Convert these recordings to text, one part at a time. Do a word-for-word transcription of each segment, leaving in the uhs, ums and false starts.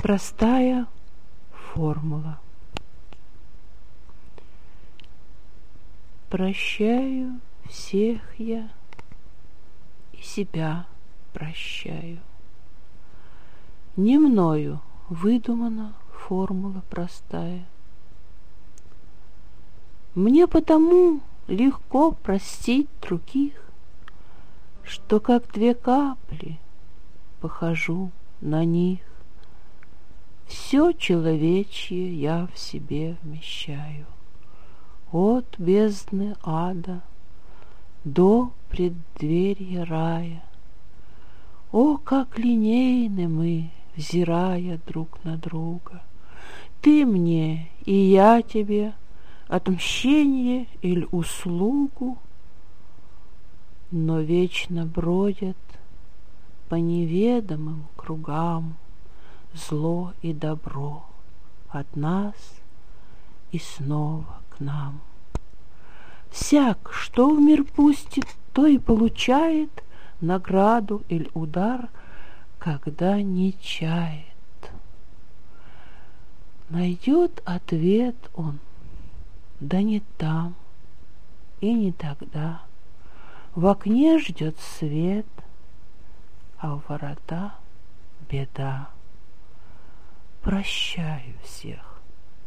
Простая формула. Прощаю всех я и себя прощаю. Не мною выдумана формула простая. Мне потому легко простить других, что как две капли похожу на них. Все человечье я в себе вмещаю, от бездны ада до преддверья рая. О, как линейны мы, взирая друг на друга! Ты мне, и я тебе, отмщение или услугу, но вечно бродят по неведомым кругам зло и добро от нас и снова к нам. Всяк, что в мир пустит, то и получает награду или удар, когда не чает. Найдет ответ он, да не там и не тогда. В окне ждет свет, а у ворота беда. Прощаю всех,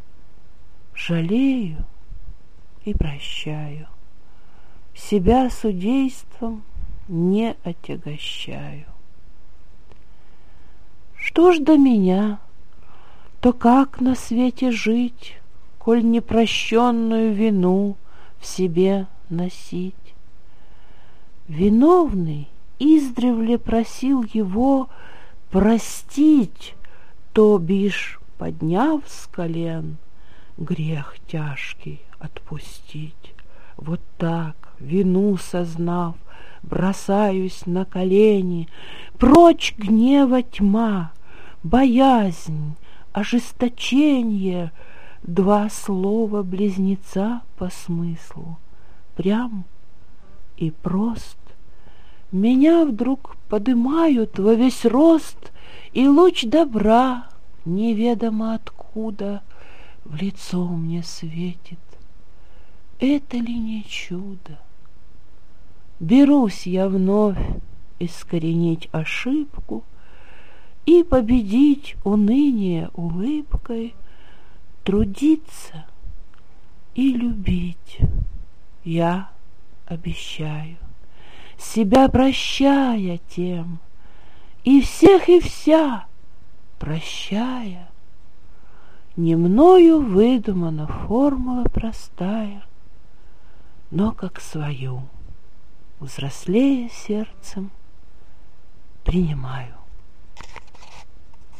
жалею и прощаю, себя судейством не отягощаю. Что ж до меня, то как на свете жить, коль непрощенную вину в себе носить? Виновный издревле просил его простить, то бишь, подняв с колен, грех тяжкий отпустить. Вот так, вину сознав, бросаюсь на колени. Прочь гнева тьма, боязнь, ожесточение, два слова близнеца по смыслу, прям и прост. Меня вдруг подымают во весь рост, и луч добра, неведомо откуда, в лицо мне светит. Это ли не чудо? Берусь я вновь искоренить ошибку и победить уныние улыбкой, трудиться и любить я обещаю, себя прощая тем, и всех и вся прощая. Не мною выдумана формула простая, но как свою, взрослея сердцем, принимаю.